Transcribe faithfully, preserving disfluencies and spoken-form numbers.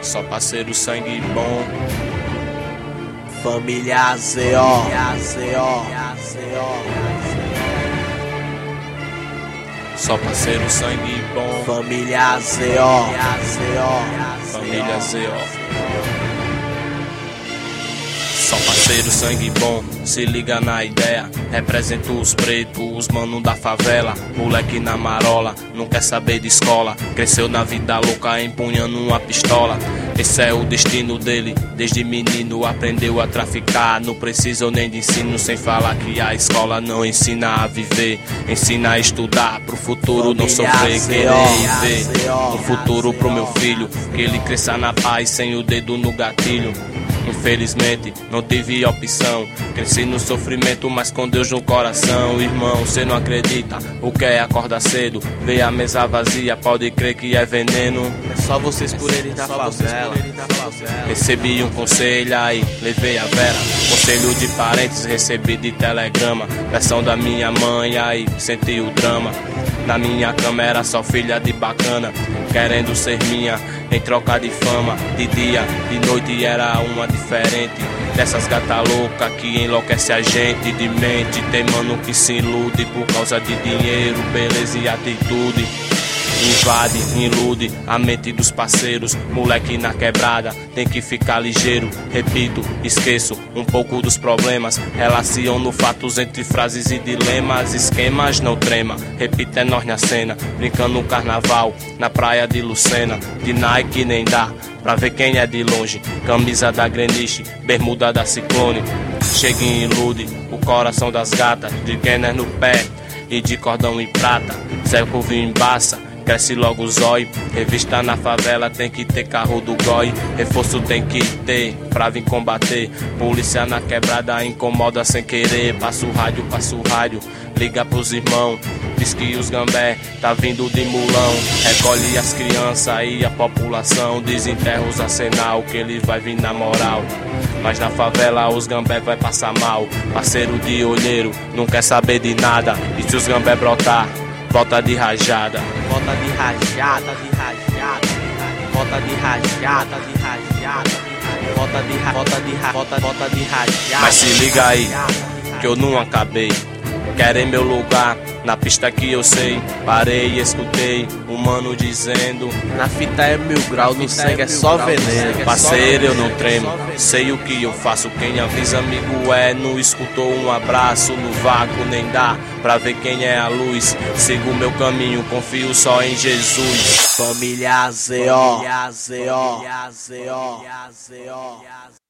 Só parceiro, sangue bom. Família Z O, Só parceiro, sangue bom. Família Z O, Família Z O. Só parceiro, sangue bom, se liga na ideia. Represento os pretos, os mano da favela. Moleque na marola, não quer saber de escola. Cresceu na vida louca, empunhando uma pistola. Esse é o destino dele, desde menino aprendeu a traficar. Não precisa nem de ensino, sem falar que a escola não ensina a viver. Ensina a estudar, pro futuro não sofrer, querer e ver um futuro pro meu filho, que ele cresça na paz, sem o dedo no gatilho. Infelizmente, não tive opção. Cresci no sofrimento, mas com Deus no coração. Irmão, cê não acredita o que é acordar cedo. Vê a mesa vazia, pode crer que é veneno. É só vocês por eles da favela. Recebi um conselho aí, levei a vera. Conselho de parentes, recebi de telegrama. Versão da minha mãe aí, senti o drama. Na minha cama era só filha de bacana, querendo ser minha em troca de fama. De dia, de noite era uma diferente. Dessas gata louca que enlouquece a gente de mente. Tem mano que se ilude por causa de dinheiro, beleza e atitude. Invade, ilude a mente dos parceiros. Moleque na quebrada, tem que ficar ligeiro. Repito, esqueço um pouco dos problemas. Relaciono fatos entre frases e dilemas. Esquemas não trema, repito, é nós na cena. Brincando no carnaval, na praia de Lucena. De Nike nem dá pra ver quem é de longe. Camisa da Greenwich, bermuda da Ciclone. Chega e ilude o coração das gatas. De Kenner no pé e de cordão em prata. Cerco vinho embaça, cresce logo o zóio. Revista na favela tem que ter carro do goi. Reforço tem que ter pra vir combater. Polícia na quebrada incomoda sem querer. Passa o rádio, passa o rádio, liga pros irmãos. Diz que os gambé tá vindo de mulão. Recolhe as crianças e a população. Desenterra os arsenal que ele vai vir na moral. Mas na favela os gambé vai passar mal. Parceiro de olheiro, não quer saber de nada. E se os gambé brotar, volta de rajada. Volta de rajada, de rajada, volta de rajada, de rajada, volta de ra, volta de ra, volta, volta de rajada. Mas se liga aí, que eu não acabei. Querem meu lugar na pista que eu sei. Parei e escutei um mano dizendo: na fita é mil grau, no sangue é só veneno. Parceiro, eu não tremo, sei o que eu faço. Quem avisa amigo é, não escutou um abraço. No vácuo nem dá pra ver quem é a luz. Sigo o meu caminho, confio só em Jesus. Família Z O.